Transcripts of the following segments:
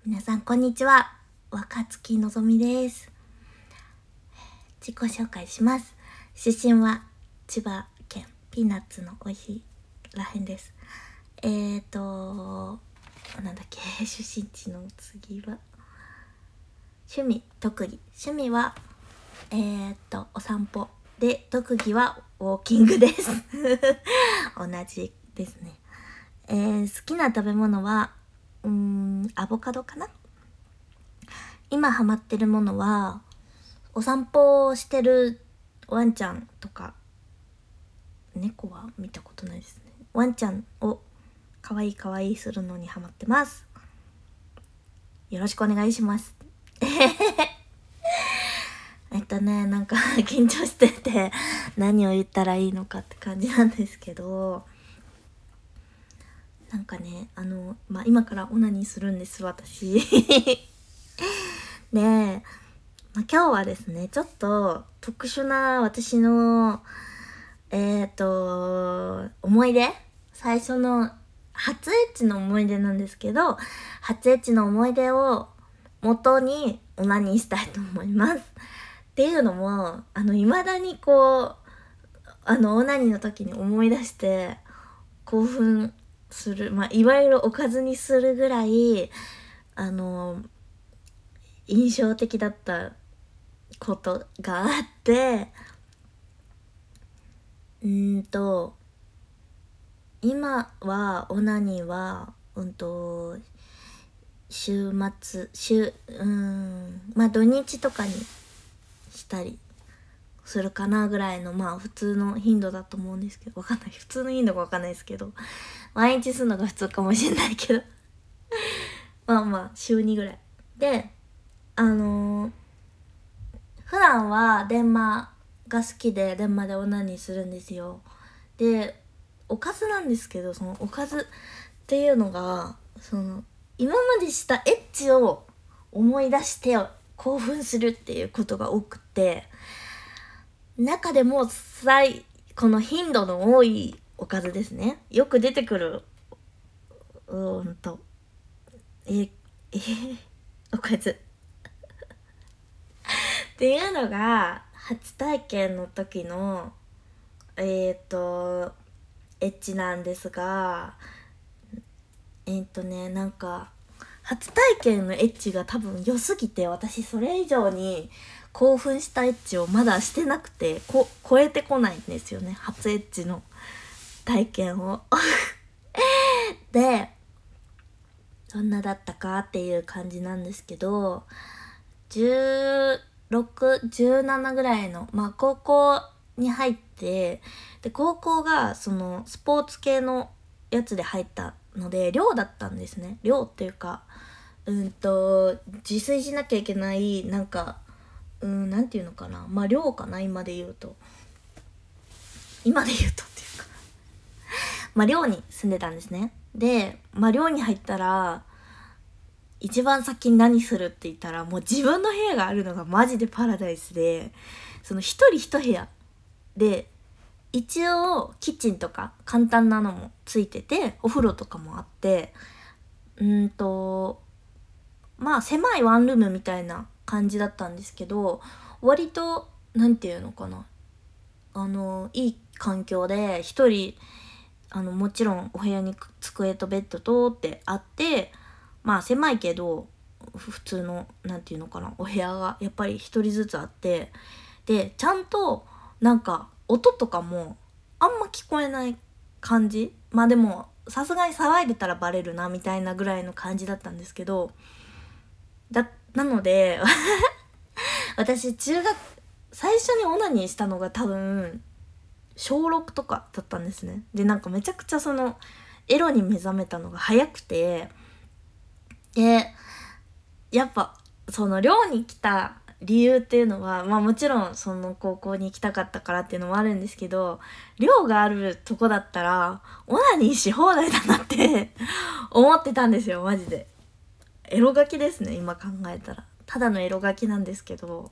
皆さんこんにちは。若月のぞみです。自己紹介します。出身は千葉県ピーナッツの美味しいらへんです。なんだっけ、出身地の次は趣味、特技。趣味はお散歩で、特技はウォーキングです同じですね。好きな食べ物はアボカドかな。今ハマってるものはお散歩をしてるワンちゃんとか、猫は見たことないですね。ワンちゃんをかわいいかわいいするのにハマってます。よろしくお願いしますなんか緊張してて何を言ったらいいのかって感じなんですけど、なんかね、今からオナニーするんです私で、今日はですね、ちょっと特殊な私の思い出、最初の初エッチの思い出なんですけど、初エッチの思い出を元にオナニーしたいと思います。っていうのも、未だにこう、オナニーの時に思い出して興奮する、いわゆるおかずにするぐらい、印象的だったことがあって、今はオナニーは週末土日とかにしたりするかなぐらいの普通の頻度だと思うんですけど、わかんない、普通の頻度がわかんないですけど、毎日するのが普通かもしれないけど週2ぐらいで、普段は電話が好きで電話でオナニーするんですよ。で、おかずなんですけど、そのおかずっていうのが今までしたエッチを思い出して興奮するっていうことが多くて、中でもこの頻度の多いおかずですね、よく出てくるおかずっていうのが、初体験の時のエッチなんですが、なんか初体験のエッチが多分良すぎて、私それ以上に興奮したエッチをまだしてなくて、超えてこないんですよね、初エッチの体験をで、どんなだったかっていう感じなんですけど、16、17ぐらいの、高校に入って、で、高校がそのスポーツ系のやつで入ったので、寮だったんですね。寮っていうか、自炊しなきゃいけない、なんていうのかな。寮かな、今で言うと。今で言うとっていうか。寮に住んでたんですね。で、寮に入ったら、一番先に何するって言ったら、もう自分の部屋があるのがマジでパラダイスで、その一人一部屋で、一応キッチンとか簡単なのもついてて、お風呂とかもあって、狭いワンルームみたいな感じだったんですけど、割となんていうのかな、いい環境で、一人もちろんお部屋に机とベッドとってあって、狭いけど普通のなんていうのかな、お部屋がやっぱり一人ずつあって、でちゃんと音とかもあんま聞こえない感じ。でもさすがに騒いでたらバレるなみたいなぐらいの感じだったんですけど、なので私最初にオナニーしたのが多分小6とかだったんですね。で、めちゃくちゃエロに目覚めたのが早くて、でやっぱ寮に来た理由っていうのは、もちろん高校に行きたかったからっていうのもあるんですけど、寮があるとこだったらオナニーし放題だなって思ってたんですよ、マジで。エロガキですね、今考えたら。ただのエロガキなんですけど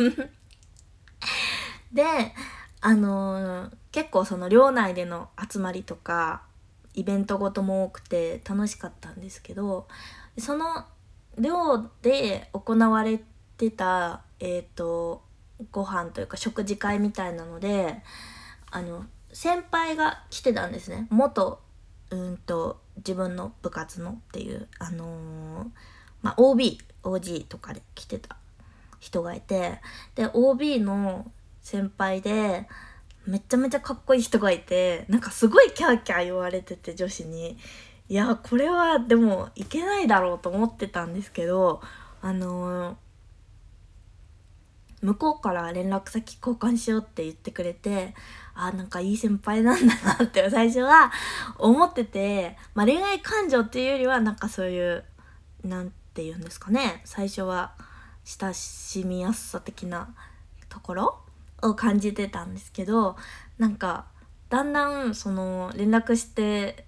で、結構寮内での集まりとかイベントごとも多くて楽しかったんですけど、その寮で行われてたご飯というか食事会みたいなので先輩が来てたんですね。元自分の部活のっていうOG とかで来てた人がいて、で OB の先輩でめちゃめちゃかっこいい人がいて、なんかすごいキャーキャー言われてて、女子に。いやこれはでもいけないだろうと思ってたんですけど、向こうから連絡先交換しようって言ってくれて、なんかいい先輩なんだなって最初は思ってて、恋愛感情っていうよりはなんかそういうなんて言うんですかね、最初は親しみやすさ的なところを感じてたんですけど、なんかだんだんその連絡して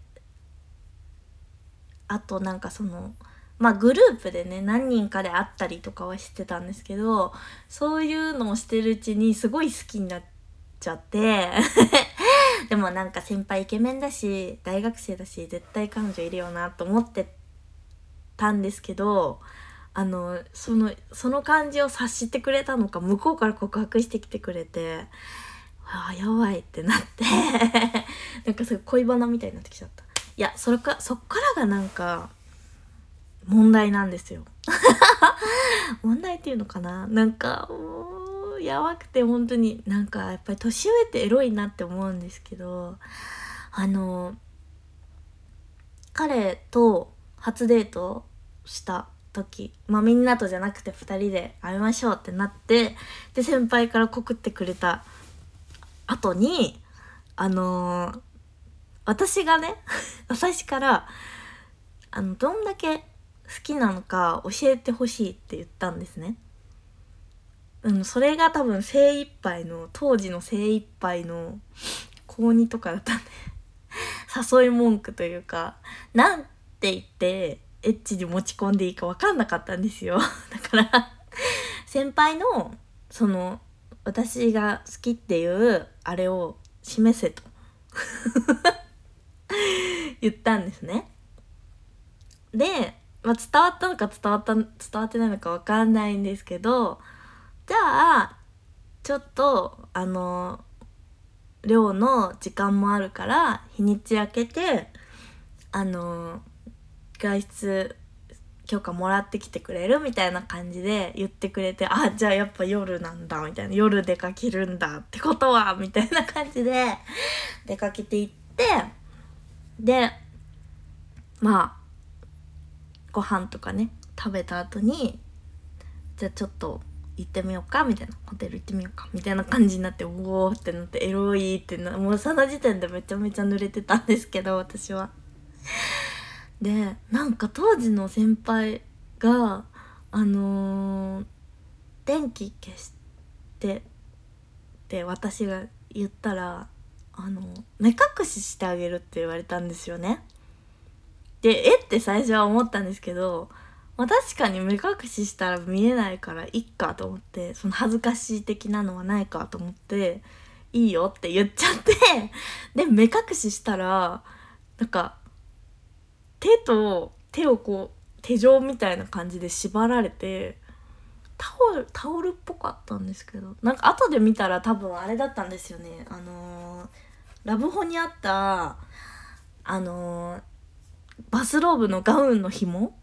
あとなんかグループでね何人かで会ったりとかはしてたんですけど、そういうのをしてるうちにすごい好きになっちゃってでもなんか先輩イケメンだし大学生だし絶対彼女いるよなと思ってたんですけど、その感じを察してくれたのか向こうから告白してきてくれて、やばいってなってなんかすごい恋バナみたいになってきちゃった。いやそっからがなんか問題なんですよ問題っていうのかな、なんかやばくて、本当になんかやっぱり年上ってエロいなって思うんですけど、彼と初デートした時、みんなとじゃなくて2人で会いましょうってなって、で先輩から告ってくれた後に私がね私からどんだけ好きなのか教えてほしいって言ったんですね。それが多分当時の精一杯の高2とかだったんで誘い文句というか、なんて言ってエッチに持ち込んでいいか分かんなかったんですよだから先輩の私が好きっていうあれを示せと言ったんですね。で、伝わったのか伝わってないのか分かんないんですけど、じゃあちょっと寮の時間もあるから日にち明けて外出許可もらってきてくれるみたいな感じで言ってくれて、じゃあやっぱ夜なんだみたいな、夜出かけるんだってことはみたいな感じで出かけていって、でご飯とかね食べた後に、じゃあちょっと行ってみようかみたいな、ホテル行ってみようかみたいな感じになって、おーってなって、エロいってもうその時点でめちゃめちゃ濡れてたんですけど、私は。でなんか当時の先輩が電気消してって私が言ったら目隠ししてあげるって言われたんですよね。でって最初は思ったんですけど、確かに目隠ししたら見えないからいっかと思って、その恥ずかしい的なのはないかと思っていいよって言っちゃってで目隠ししたらなんか手をこう手錠みたいな感じで縛られて、タオルっぽかったんですけど、なんか後で見たら多分あれだったんですよね。ラブホにあったバスローブのガウンの紐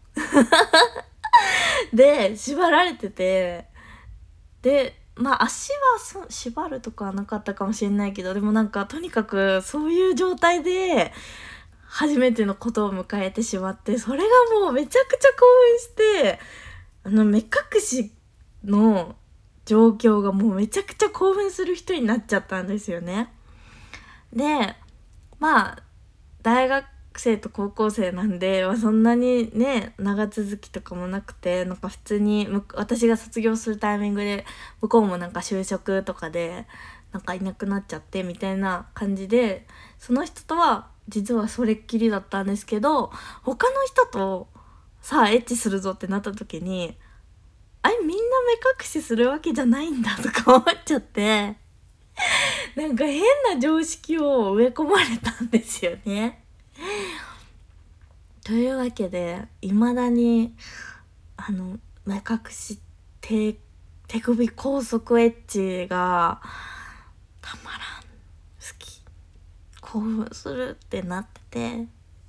で縛られてて、で足は縛るとかはなかったかもしれないけど、でもなんかとにかくそういう状態で初めてのことを迎えてしまって、それがもうめちゃくちゃ興奮して、目隠しの状況がもうめちゃくちゃ興奮する人になっちゃったんですよね。で大学生と高校生なんで、そんなにね長続きとかもなくて、なんか普通に私が卒業するタイミングで向こうもなんか就職とかでなんかいなくなっちゃってみたいな感じで、その人とは実はそれっきりだったんですけど、他の人とさあエッチするぞってなった時に、みんな目隠しするわけじゃないんだとか思っちゃってなんか変な常識を植え込まれたんですよね。というわけで未だに目隠し手首高速エッジがたまらん、好き、興奮するってなってて、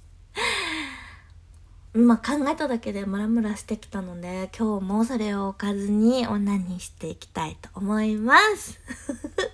今考えただけでムラムラしてきたので、今日もそれをおかずにオナニーしていきたいと思います